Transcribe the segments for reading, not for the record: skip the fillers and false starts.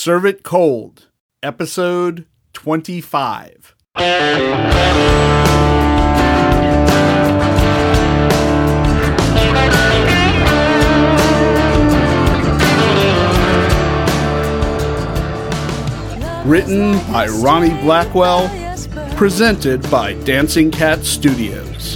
Serve It Cold, Episode 25. Written by Ronnie Blackwell, presented by Dancing Cat Studios.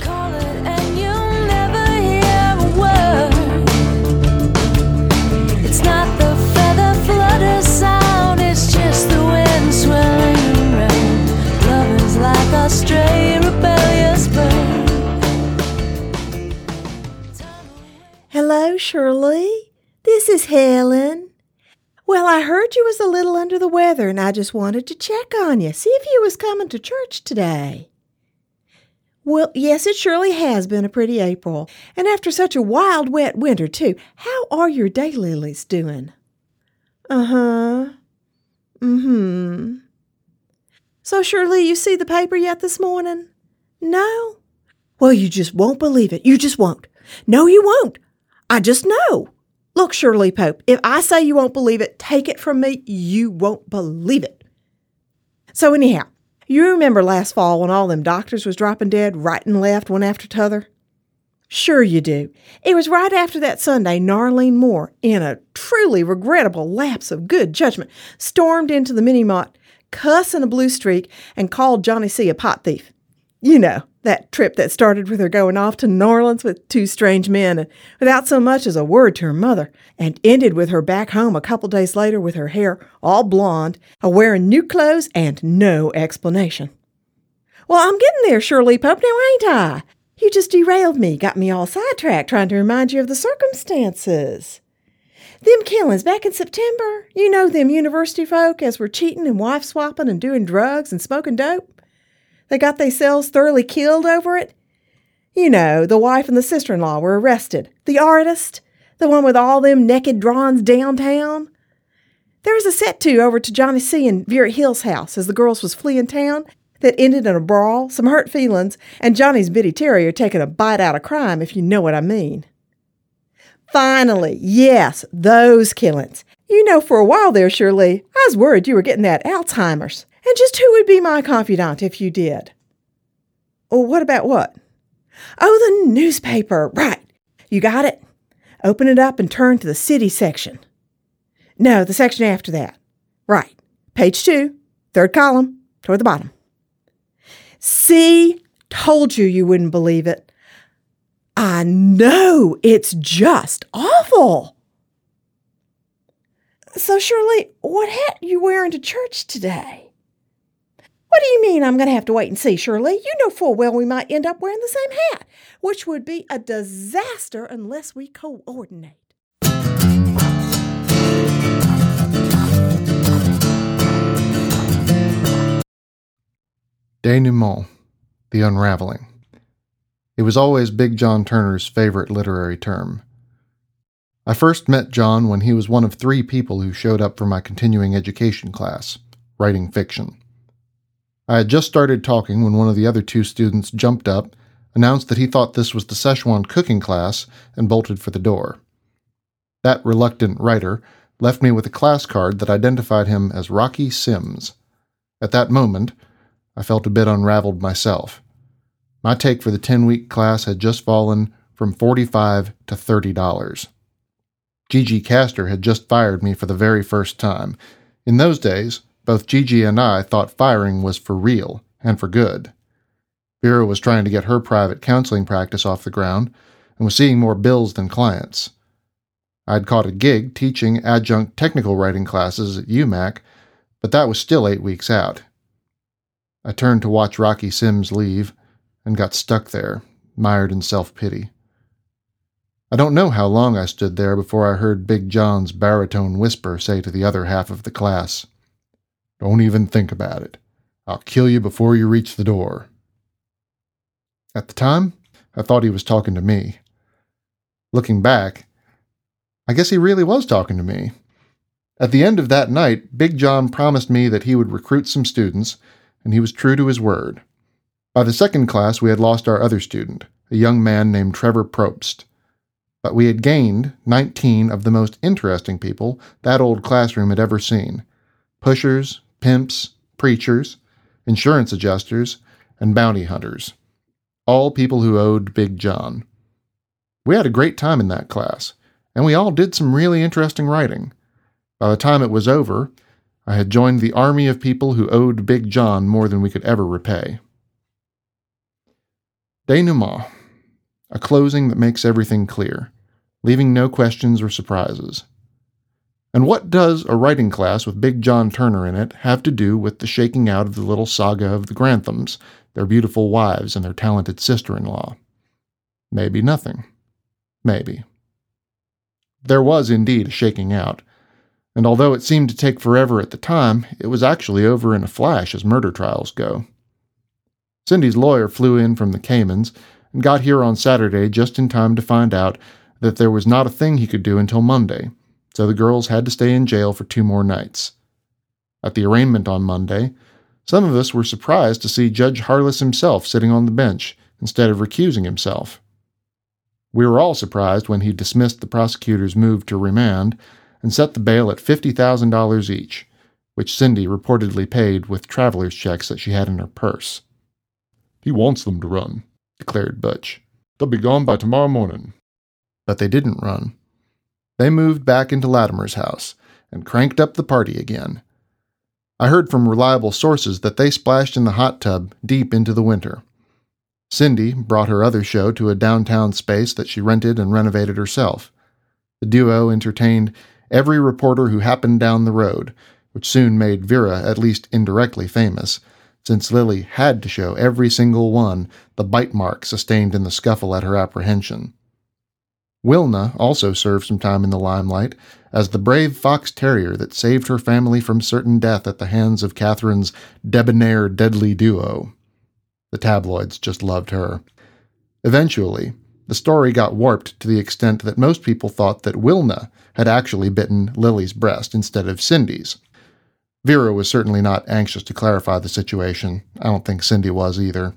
Stray rebellious bird. Hello, Shirley. This is Helen. Well, I heard you was a little under the weather, and I just wanted to check on you, see if you was coming to church today. Well, yes, it surely has been a pretty April, and after such a wild, wet winter, too. How are your daylilies doing? So, Shirley, you see the paper yet this morning? No? Well, you just won't believe it. You just won't. No, you won't. I just know. Look, Shirley Pope, if I say you won't believe it, take it from me, you won't believe it. So anyhow, you remember last fall when all them doctors was dropping dead right and left, one after t'other? Sure you do. It was right after that Sunday Narlene Moore, in a truly regrettable lapse of good judgment, stormed into the mini-mart, cussing a blue streak, and called Johnny C. a pot thief. You know, that trip that started with her going off to New Orleans with two strange men and without so much as a word to her mother, and ended with her back home a couple days later with her hair all blonde, a-wearing new clothes and no explanation. Well, I'm getting there, Shirley Pope, now ain't I? You just derailed me, got me all sidetracked trying to remind you of the circumstances. Them killings back in September, you know them university folk as were cheating and wife-swapping and doing drugs and smoking dope? They got theyselves thoroughly killed over it? You know, the wife and the sister-in-law were arrested. The artist, the one with all them naked drawings downtown. There was a set-to over to Johnny C. and Vera Hill's house as the girls was fleeing town that ended in a brawl, some hurt feelings, and Johnny's bitty terrier taking a bite out of crime, if you know what I mean. Finally, yes, those killings. You know, for a while there, Shirley, I was worried you were getting that Alzheimer's. And just who would be my confidant if you did? Oh, what about what? Oh, the newspaper, right. You got it? Open it up and turn to the city section. No, the section after that. Right. Page 2, third column, toward the bottom. See? Told you wouldn't believe it. I know, it's just awful. So, Shirley, what hat you wearing to church today? What do you mean I'm going to have to wait and see, Shirley? You know full well we might end up wearing the same hat, which would be a disaster unless we coordinate. Denouement, the unraveling. It was always Big John Turner's favorite literary term. I first met John when he was one of 3 people who showed up for my continuing education class, writing fiction. I had just started talking when one of the other 2 students jumped up, announced that he thought this was the Szechuan cooking class, and bolted for the door. That reluctant writer left me with a class card that identified him as Rocky Sims. At that moment, I felt a bit unraveled myself. My take for the 10-week class had just fallen from $45 to $30. Gigi Castor had just fired me for the very first time. In those days, both Gigi and I thought firing was for real and for good. Vera was trying to get her private counseling practice off the ground and was seeing more bills than clients. I'd caught a gig teaching adjunct technical writing classes at UMac, but that was still 8 weeks out. I turned to watch Rocky Sims leave and got stuck there, mired in self-pity. I don't know how long I stood there before I heard Big John's baritone whisper say to the other half of the class, "Don't even think about it. I'll kill you before you reach the door." At the time, I thought he was talking to me. Looking back, I guess he really was talking to me. At the end of that night, Big John promised me that he would recruit some students, and he was true to his word. By the second class, we had lost our other student, a young man named Trevor Probst. But we had gained 19 of the most interesting people that old classroom had ever seen, pushers, pimps, preachers, insurance adjusters, and bounty hunters. All people who owed Big John. We had a great time in that class, and we all did some really interesting writing. By the time it was over, I had joined the army of people who owed Big John more than we could ever repay. Denouement, a closing that makes everything clear, leaving no questions or surprises. And what does a writing class with Big John Turner in it have to do with the shaking out of the little saga of the Granthams, their beautiful wives, and their talented sister-in-law? Maybe nothing. Maybe. There was indeed a shaking out, and although it seemed to take forever at the time, it was actually over in a flash as murder trials go. Cindy's lawyer flew in from the Caymans and got here on Saturday just in time to find out that there was not a thing he could do until Monday, so the girls had to stay in jail for 2 more nights. At the arraignment on Monday, some of us were surprised to see Judge Harless himself sitting on the bench instead of recusing himself. We were all surprised when he dismissed the prosecutor's move to remand and set the bail at $50,000 each, which Cindy reportedly paid with traveler's checks that she had in her purse. "He wants them to run," declared Butch. "They'll be gone by tomorrow morning." But they didn't run. They moved back into Latimer's house and cranked up the party again. I heard from reliable sources that they splashed in the hot tub deep into the winter. Cindy brought her other show to a downtown space that she rented and renovated herself. The duo entertained every reporter who happened down the road, which soon made Vera at least indirectly famous, since Lily had to show every single one the bite mark sustained in the scuffle at her apprehension. Wilna also served some time in the limelight as the brave fox terrier that saved her family from certain death at the hands of Catherine's debonair deadly duo. The tabloids just loved her. Eventually, the story got warped to the extent that most people thought that Wilna had actually bitten Lily's breast instead of Cindy's. Vera was certainly not anxious to clarify the situation. I don't think Cindy was either.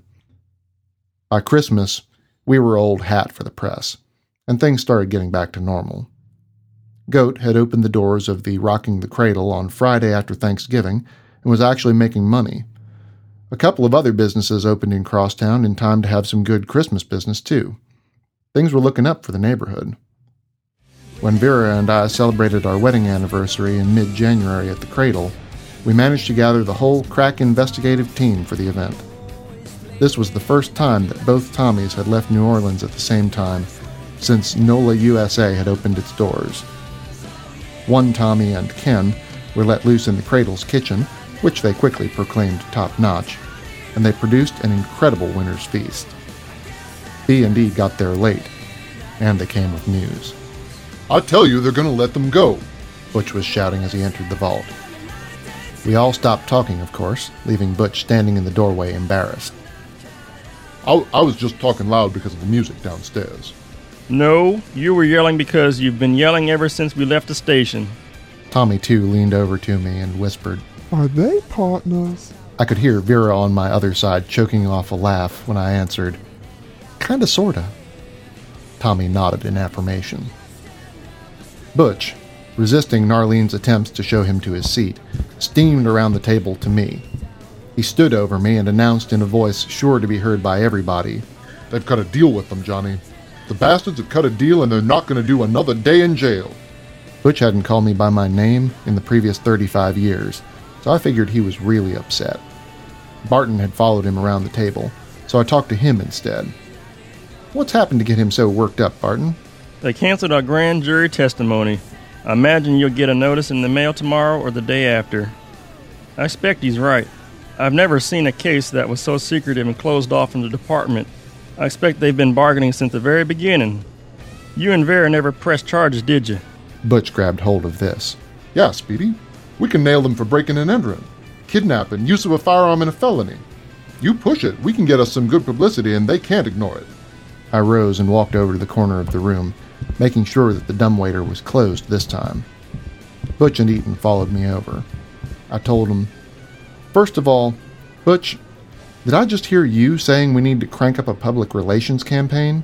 By Christmas, we were old hat for the press, and things started getting back to normal. Goat had opened the doors of the Rocking the Cradle on Friday after Thanksgiving and was actually making money. A couple of other businesses opened in Crosstown in time to have some good Christmas business, too. Things were looking up for the neighborhood. When Vera and I celebrated our wedding anniversary in mid-January at the Cradle, we managed to gather the whole crack investigative team for the event. This was the first time that both Tommies had left New Orleans at the same time since NOLA USA had opened its doors. One Tommy and Ken were let loose in the Cradle's kitchen, which they quickly proclaimed top-notch, and they produced an incredible winter's feast. B&D got there late, and they came with news. "I tell you they're going to let them go," Butch was shouting as he entered the vault. We all stopped talking, of course, leaving Butch standing in the doorway embarrassed. I was just talking loud because of the music downstairs." "No, you were yelling because you've been yelling ever since we left the station." Tommy, too, leaned over to me and whispered, "Are they partners?" I could hear Vera on my other side choking off a laugh when I answered, "Kinda sorta." Tommy nodded in affirmation. Butch, resisting Narlene's attempts to show him to his seat, steamed around the table to me. He stood over me and announced in a voice sure to be heard by everybody, "They've cut a deal with them, Johnny. The bastards have cut a deal and they're not going to do another day in jail." Butch hadn't called me by my name in the previous 35 years, so I figured he was really upset. Barton had followed him around the table, so I talked to him instead. "What's happened to get him so worked up, Barton?" "They canceled our grand jury testimony. I imagine you'll get a notice in the mail tomorrow or the day after." I expect he's right. I've never seen a case that was so secretive and closed off from the department. I expect they've been bargaining since the very beginning. You and Vera never pressed charges, did you? Butch grabbed hold of this. "Yeah, Speedy. We can nail them for breaking and entering, kidnapping, use of a firearm, and a felony. You push it, we can get us some good publicity, and they can't ignore it." I rose and walked over to the corner of the room, making sure that the dumbwaiter was closed this time. Butch and Eaton followed me over. I told him, "First of all, Butch, did I just hear you saying we need to crank up a public relations campaign?"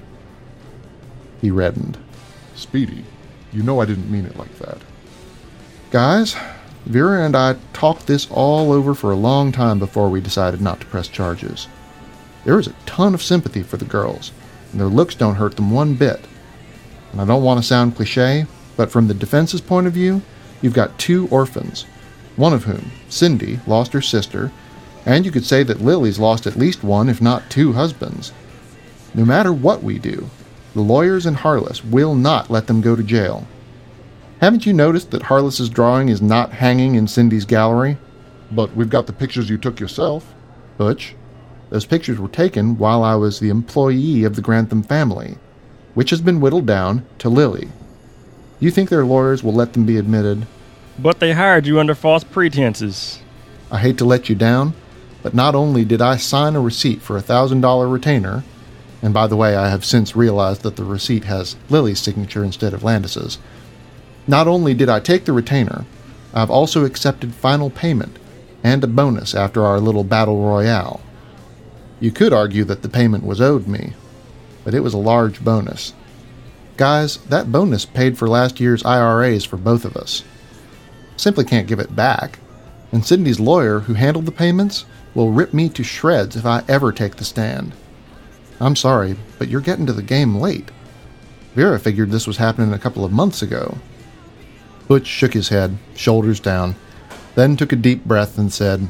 He reddened. "Speedy, you know I didn't mean it like that." "Guys, Vera and I talked this all over for a long time before we decided not to press charges. There is a ton of sympathy for the girls, and their looks don't hurt them one bit. And I don't want to sound cliche, but from the defense's point of view, you've got 2 orphans, one of whom, Cindy, lost her sister, and you could say that Lily's lost at least 1, if not 2 husbands. No matter what we do, the lawyers in Harless will not let them go to jail. Haven't you noticed that Harless's drawing is not hanging in Cindy's gallery? But we've got the pictures you took yourself. Butch, those pictures were taken while I was the employee of the Grantham family, which has been whittled down to Lily. You think their lawyers will let them be admitted? But they hired you under false pretenses. I hate to let you down, but not only did I sign a receipt for a $1,000 retainer, and by the way, I have since realized that the receipt has Lily's signature instead of Landis's. Not only did I take the retainer, I've also accepted final payment and a bonus after our little battle royale. You could argue that the payment was owed me, but it was a large bonus. Guys, that bonus paid for last year's IRAs for both of us. Simply can't give it back, and Cindy's lawyer, who handled the payments, will rip me to shreds if I ever take the stand. I'm sorry, but you're getting to the game late. Vera figured this was happening a couple of months ago. Butch shook his head, shoulders down, then took a deep breath and said,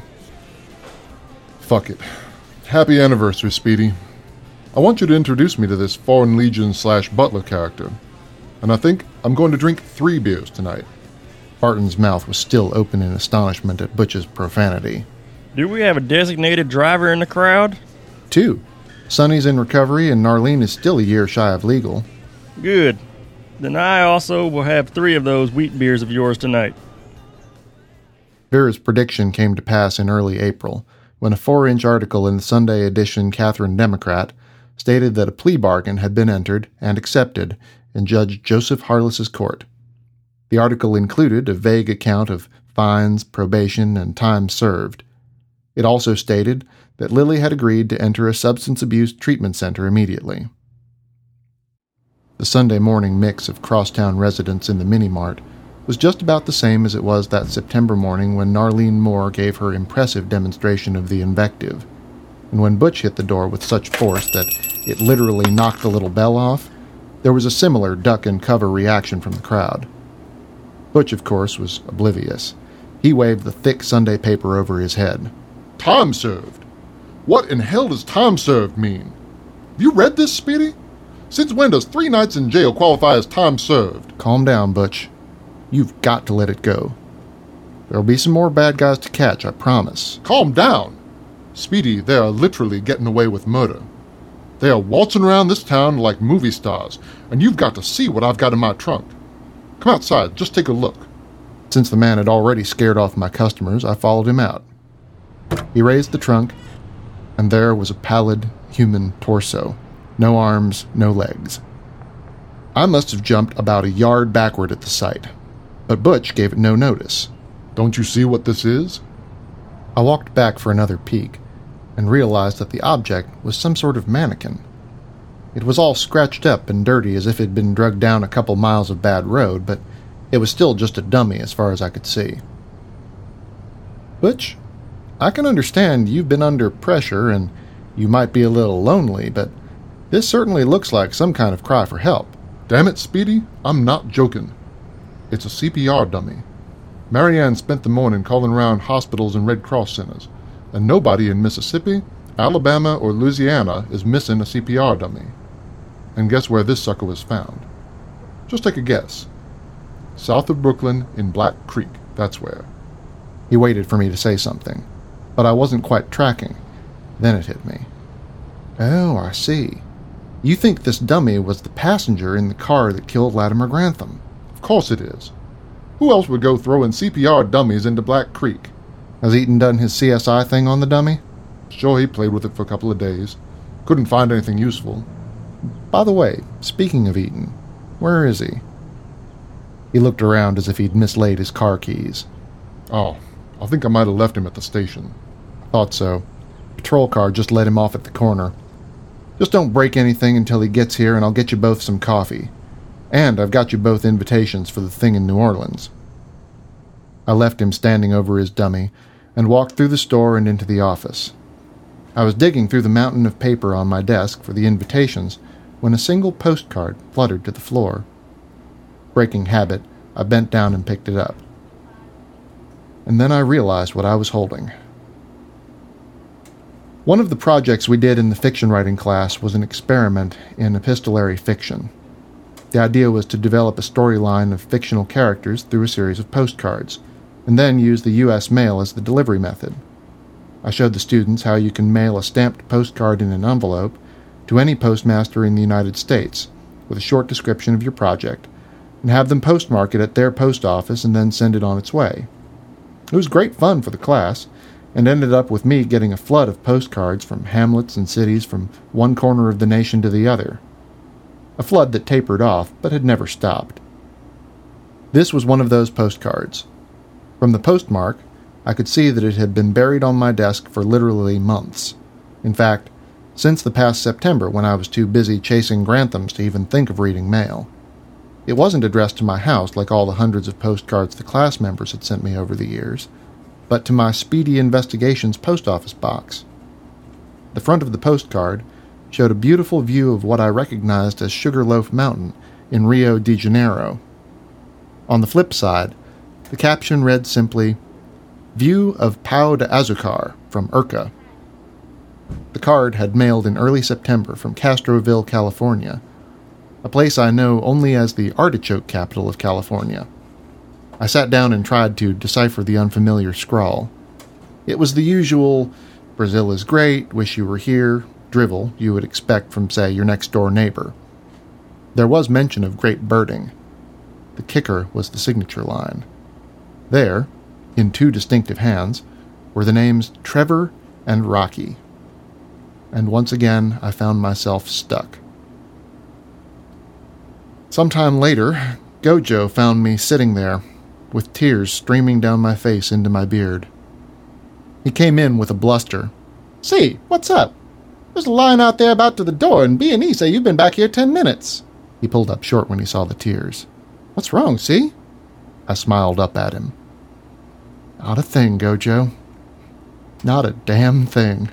Fuck it. Happy anniversary, Speedy. I want you to introduce me to this Foreign Legion/Butler character, and I think I'm going to drink 3 beers tonight. Barton's mouth was still open in astonishment at Butch's profanity. Do we have a designated driver in the crowd? 2. Sonny's in recovery and Narlene is still a year shy of legal. Good. Then I also will have 3 of those wheat beers of yours tonight. Vera's prediction came to pass in early April, when a 4-inch article in the Sunday edition Catherine Democrat stated that a plea bargain had been entered and accepted in Judge Joseph Harless's court. The article included a vague account of fines, probation, and time served. It also stated that Lily had agreed to enter a substance abuse treatment center immediately. The Sunday morning mix of crosstown residents in the mini-mart was just about the same as it was that September morning when Narlene Moore gave her impressive demonstration of the invective, and when Butch hit the door with such force that it literally knocked the little bell off, there was a similar duck-and-cover reaction from the crowd. Butch, of course, was oblivious. He waved the thick Sunday paper over his head. Time served? What in hell does time served mean? Have you read this, Speedy? Since when does 3 nights in jail qualify as time served? Calm down, Butch. You've got to let it go. There'll be some more bad guys to catch, I promise. Calm down. Speedy, they are literally getting away with murder. They are waltzing around this town like movie stars, and you've got to see what I've got in my trunk. Come outside, just take a look. Since the man had already scared off my customers, I followed him out. He raised the trunk, and there was a pallid human torso. No arms, no legs. I must have jumped about a yard backward at the sight, but Butch gave it no notice. Don't you see what this is? I walked back for another peek, and realized that the object was some sort of mannequin. It was all scratched up and dirty as if it had been dragged down a couple miles of bad road, but it was still just a dummy as far as I could see. Butch, I can understand you've been under pressure and you might be a little lonely, but this certainly looks like some kind of cry for help. Damn it, Speedy, I'm not joking. It's a CPR dummy. Marianne spent the morning calling around hospitals and Red Cross centers, and nobody in Mississippi, Alabama, or Louisiana is missing a CPR dummy. And guess where this sucker was found? Just take a guess. South of Brooklyn in Black Creek, that's where. He waited for me to say something, but I wasn't quite tracking. Then it hit me. Oh, I see. You think this dummy was the passenger in the car that killed Latimer Grantham? Of course it is. Who else would go throwing CPR dummies into Black Creek? Has Eaton done his CSI thing on the dummy? Sure, he played with it for a couple of days. Couldn't find anything useful. By the way, speaking of Eaton, where is he? He looked around as if he'd mislaid his car keys. Oh, I think I might have left him at the station. Thought so. Patrol car just let him off at the corner. Just don't break anything until he gets here and I'll get you both some coffee. And I've got you both invitations for the thing in New Orleans. I left him standing over his dummy and walked through the store and into the office. I was digging through the mountain of paper on my desk for the invitations when a single postcard fluttered to the floor. Breaking habit, I bent down and picked it up. And then I realized what I was holding. One of the projects we did in the fiction writing class was an experiment in epistolary fiction. The idea was to develop a storyline of fictional characters through a series of postcards, and then use the U.S. mail as the delivery method. I showed the students how you can mail a stamped postcard in an envelope to any postmaster in the United States with a short description of your project, and have them postmark it at their post office and then send it on its way. It was great fun for the class, and ended up with me getting a flood of postcards from hamlets and cities from one corner of the nation to the other. A flood that tapered off, but had never stopped. This was one of those postcards. From the postmark, I could see that it had been buried on my desk for literally months. In fact, since the past September, when I was too busy chasing Granthams to even think of reading mail. It wasn't addressed to my house like all the hundreds of postcards the class members had sent me over the years, but to my Speedy Investigations post office box. The front of the postcard showed a beautiful view of what I recognized as Sugarloaf Mountain in Rio de Janeiro. On the flip side, the caption read simply, "View of Pau de Azucar from Urca." The card had mailed in early September from Castroville, California, a place I know only as the artichoke capital of California. I sat down and tried to decipher the unfamiliar scrawl. It was the usual, "Brazil is great, wish you were here," drivel you would expect from, say, your next-door neighbor. There was mention of great birding. The kicker was the signature line. There, in two distinctive hands, were the names Trevor and Rocky. And once again, I found myself stuck. Sometime later, Gojo found me sitting there, with tears streaming down my face into my beard. He came in with a bluster. "See, what's up? There's a line out there about to the door, and B&E say you've been back here 10 minutes. He pulled up short when he saw the tears. "What's wrong, see?" I smiled up at him. "Not a thing, Gojo. Not a damn thing."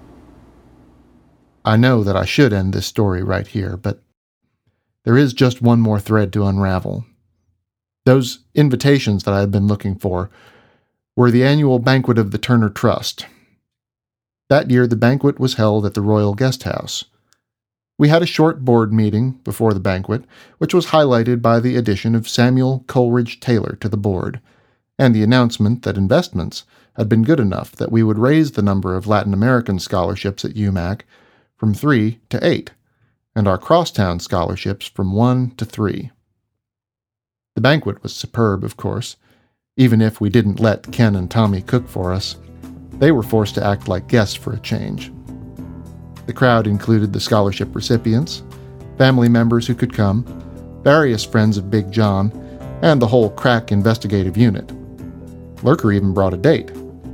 I know that I should end this story right here, but there is just one more thread to unravel. Those invitations that I had been looking for were the annual banquet of the Turner Trust. That year, the banquet was held at the Royal Guest House. We had a short board meeting before the banquet, which was highlighted by the addition of Samuel Coleridge Taylor to the board, and the announcement that investments had been good enough that we would raise the number of Latin American scholarships at UMAC from 3 to 8, and our crosstown scholarships from 1 to 3. The banquet was superb, of course, even if we didn't let Ken and Tommy cook for us. They were forced to act like guests for a change. The crowd included the scholarship recipients, family members who could come, various friends of Big John, and the whole crack investigative unit. Lurker even brought a date.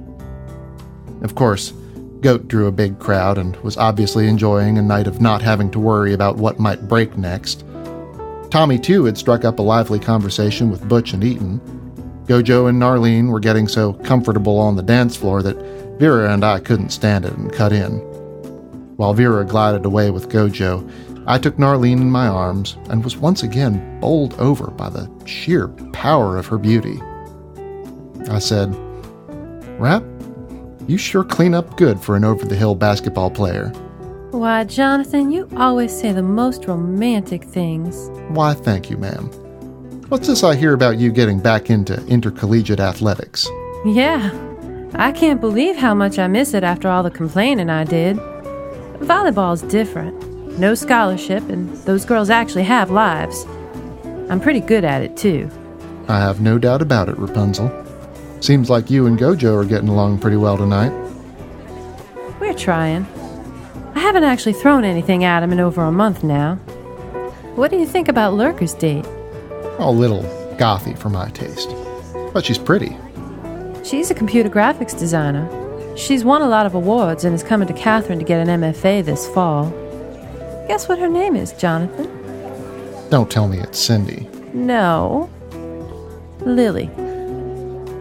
Of course, Goat drew a big crowd and was obviously enjoying a night of not having to worry about what might break next. Tommy, too, had struck up a lively conversation with Butch and Eaton. Gojo and Narlene were getting so comfortable on the dance floor that Vera and I couldn't stand it and cut in. While Vera glided away with Gojo, I took Narlene in my arms and was once again bowled over by the sheer power of her beauty. I said, "Rap, you sure clean up good for an over-the-hill basketball player." Why, Jonathan, you always say the most romantic things. "Why, thank you, ma'am. What's this I hear about you getting back into intercollegiate athletics?" Yeah, I can't believe how much I miss it after all the complaining I did. Volleyball's different. No scholarship, and those girls actually have lives. I'm pretty good at it, too. "I have no doubt about it, Rapunzel. Seems like you and Gojo are getting along pretty well tonight." We're trying. I haven't actually thrown anything at him in over a month now. What do you think about Lurker's date? A little gothy for my taste. But she's pretty. She's a computer graphics designer. She's won a lot of awards and is coming to Catherine to get an MFA this fall. Guess what her name is, Jonathan? Don't tell me it's Cindy. No. Lily.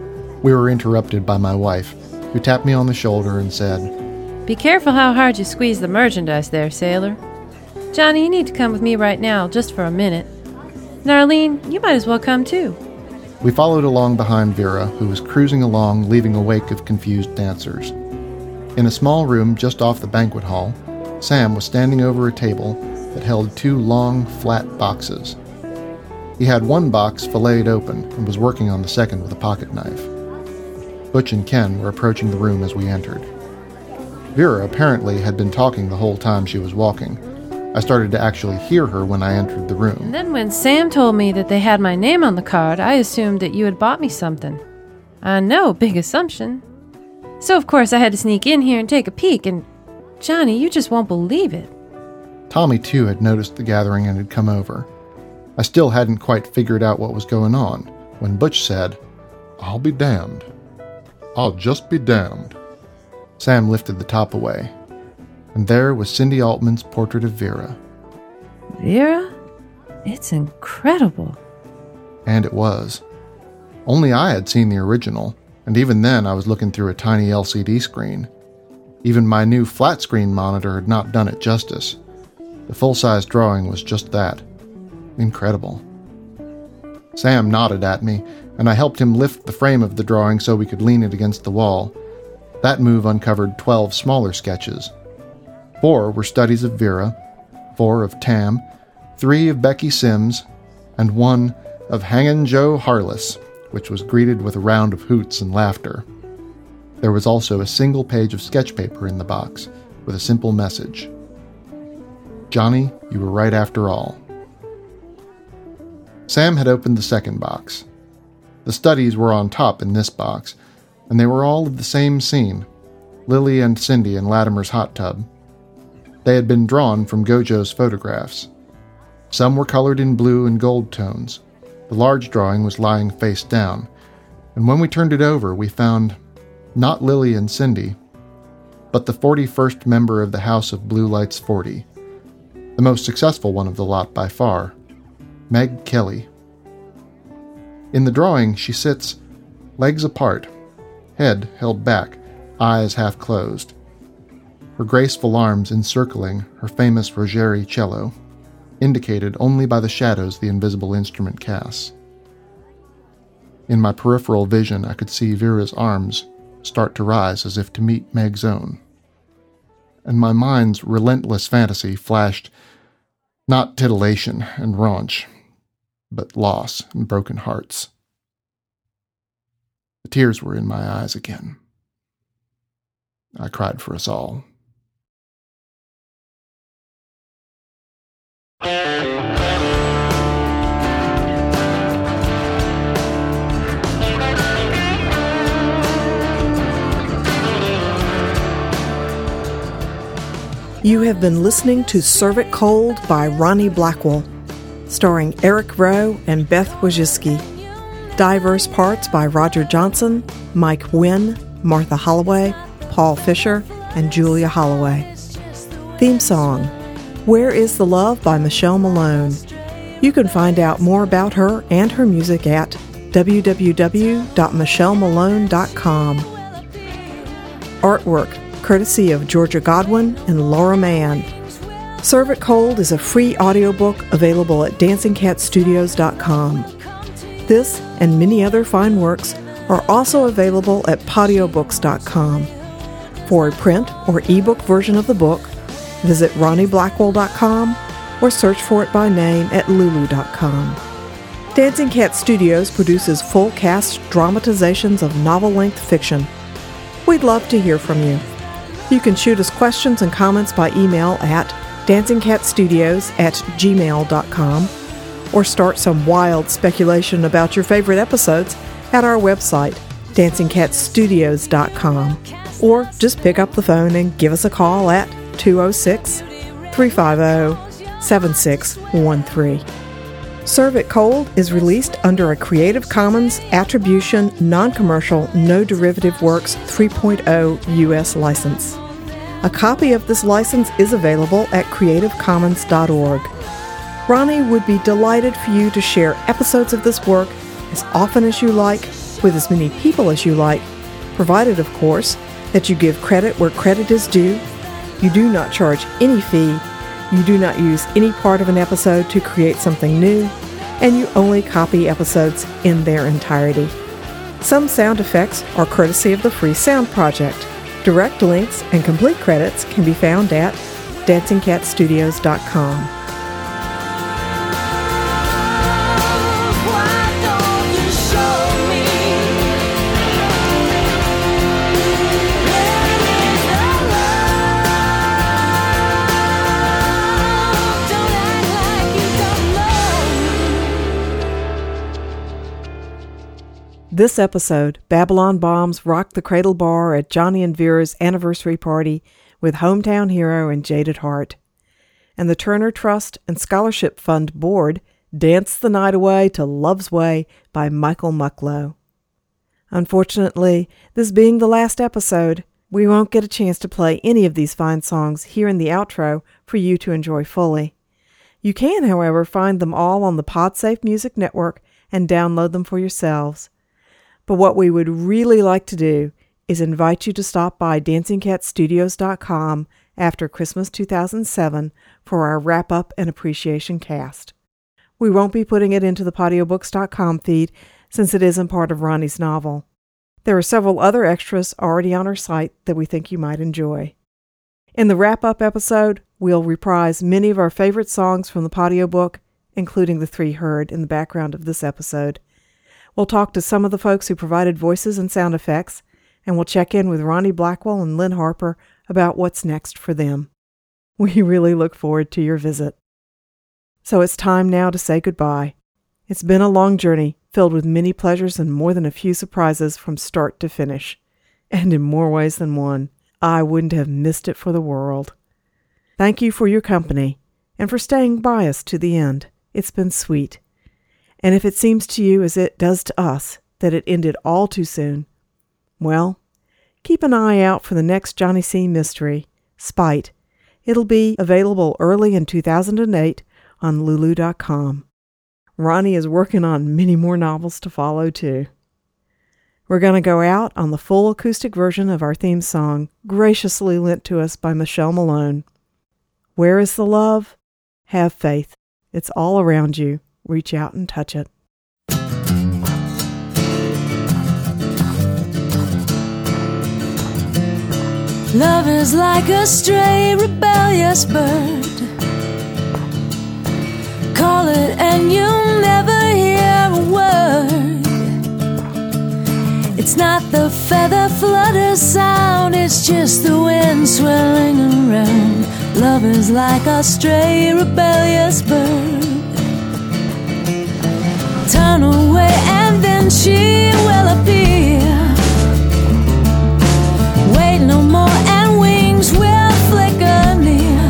We were interrupted by my wife, who tapped me on the shoulder and said, Be careful how hard you squeeze the merchandise there, sailor. Johnny, you need to come with me right now, just for a minute. And Arlene, you might as well come too. We followed along behind Vera, who was cruising along, leaving a wake of confused dancers. In a small room just off the banquet hall, Sam was standing over a table that held 2 long, flat boxes. He had one box filleted open and was working on the second with a pocket knife. Butch and Ken were approaching the room as we entered. Vera apparently had been talking the whole time she was walking. I started to actually hear her when I entered the room. And then when Sam told me that they had my name on the card, I assumed that you had bought me something. I know, big assumption. So of course I had to sneak in here and take a peek, and Johnny, you just won't believe it. Tommy too had noticed the gathering and had come over. I still hadn't quite figured out what was going on when Butch said, I'll be damned. I'll just be damned. Sam lifted the top away, and there was Cindy Altman's portrait of Vera. Vera? It's incredible. And it was. Only I had seen the original, and even then I was looking through a tiny LCD screen. Even my new flat-screen monitor had not done it justice. The full-size drawing was just that. Incredible. Sam nodded at me, and I helped him lift the frame of the drawing so we could lean it against the wall. That move uncovered 12 smaller sketches. 4 were studies of Vera, 4 of Tam, 3 of Becky Sims, and 1 of Hangin' Joe Harless, which was greeted with a round of hoots and laughter. There was also a single page of sketch paper in the box, with a simple message. Johnny, you were right after all. Sam had opened the second box. The studies were on top in this box, and they were all of the same scene, Lily and Cindy in Latimer's hot tub. They had been drawn from Gojo's photographs. Some were colored in blue and gold tones. The large drawing was lying face down, and when we turned it over, we found not Lily and Cindy, but the 41st member of the House of Blue Lights 40, the most successful one of the lot by far, Meg Kelly. In the drawing, she sits, legs apart, head held back, eyes half closed, her graceful arms encircling her famous Rogeri cello, indicated only by the shadows the invisible instrument casts. In my peripheral vision, I could see Vera's arms start to rise as if to meet Meg's own. And my mind's relentless fantasy flashed not titillation and raunch, but loss and broken hearts. The tears were in my eyes again. I cried for us all. You have been listening to Serve It Cold by Ronnie Blackwell, starring Eric Rowe and Beth Wojcicki. Diverse parts by Roger Johnson, Mike Wynn, Martha Holloway, Paul Fisher, and Julia Holloway. Theme song, Where Is the Love by Michelle Malone. You can find out more about her and her music at www.michellemalone.com. Artwork courtesy of Georgia Godwin and Laura Mann. Serve It Cold is a free audiobook available at dancingcatstudios.com. This and many other fine works are also available at podiobooks.com. For a print or ebook version of the book, visit ronnieblackwell.com or search for it by name at lulu.com. Dancing Cat Studios produces full cast dramatizations of novel-length fiction. We'd love to hear from you. You can shoot us questions and comments by email at dancingcatstudios@gmail.com or start some wild speculation about your favorite episodes at our website, dancingcatstudios.com, or just pick up the phone and give us a call at 206-350-7613. Serve It Cold is released under a Creative Commons Attribution, Non-Commercial, No Derivative Works 3.0 U.S. license. A copy of this license is available at creativecommons.org. Ronnie would be delighted for you to share episodes of this work as often as you like with as many people as you like, provided, of course, that you give credit where credit is due. You do not charge any fee. You do not use any part of an episode to create something new, and you only copy episodes in their entirety. Some sound effects are courtesy of the Free Sound Project. Direct links and complete credits can be found at dancingcatstudios.com. This episode, Babylon Bombs rocked the Cradle Bar at Johnny and Vera's anniversary party with hometown hero and Jaded Heart. And the Turner Trust and Scholarship Fund Board danced the night away to Love's Way by Michael Mucklow. Unfortunately, this being the last episode, we won't get a chance to play any of these fine songs here in the outro for you to enjoy fully. You can, however, find them all on the PodSafe Music Network and download them for yourselves. But what we would really like to do is invite you to stop by dancingcatstudios.com after Christmas 2007 for our wrap-up and appreciation cast. We won't be putting it into the podiobooks.com feed since it isn't part of Ronnie's novel. There are several other extras already on our site that we think you might enjoy. In the wrap-up episode, we'll reprise many of our favorite songs from the Podiobook, including the three heard in the background of this episode. We'll talk to some of the folks who provided voices and sound effects, and we'll check in with Ronnie Blackwell and Lynn Harper about what's next for them. We really look forward to your visit. So it's time now to say goodbye. It's been a long journey filled with many pleasures and more than a few surprises from start to finish. And in more ways than one, I wouldn't have missed it for the world. Thank you for your company and for staying by us to the end. It's been sweet. And if it seems to you, as it does to us, that it ended all too soon, well, keep an eye out for the next Johnny C. mystery, Spite. It'll be available early in 2008 on Lulu.com. Ronnie is working on many more novels to follow, too. We're going to go out on the full acoustic version of our theme song, graciously lent to us by Michelle Malone. Where is the love? Have faith. It's all around you. Reach out and touch it. Love is like a stray, rebellious bird. Call it and you'll never hear a word. It's not the feather flutter sound, it's just the wind swirling around. Love is like a stray, rebellious bird. Turn away and then she will appear. Wait no more and wings will flicker near.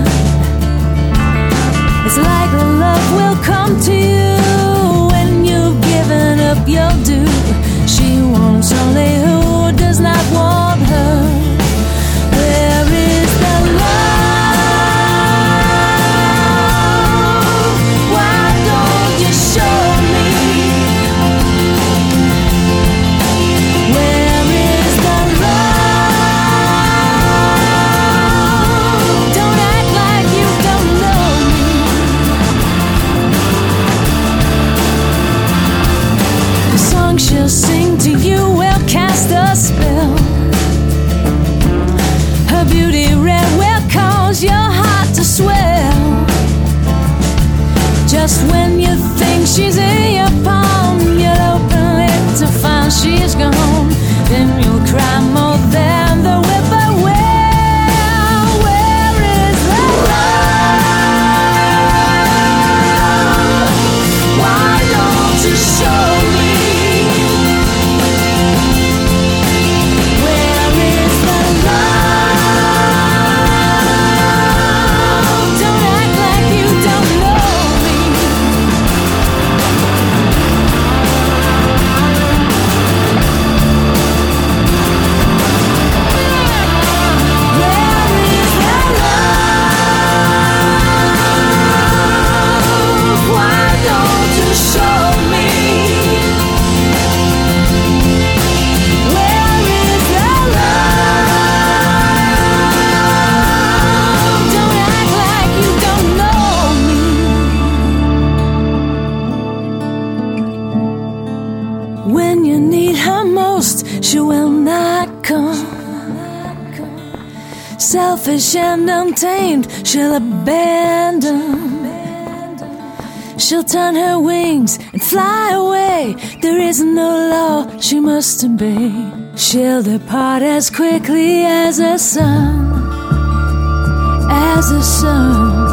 It's like the love will come to you when you've given up your due. She wants only who does not want her. Where is the love? Why don't you show me? Where is the love? Don't act like you don't know me. The song she'll sing to you will cast a spell. Her beauty rare will cause your heart to swell. Just when you think she's in your palm, you'll open it to find she's gone. Then you'll cry more than the whippoorwill. Where is the love? Why don't you show me? Where is the love? Don't act like you don't know me. not come. Selfish and untamed, she'll abandon. She'll turn her wings and fly away. There is no law she must obey. She'll depart as quickly as a sun. As a sun.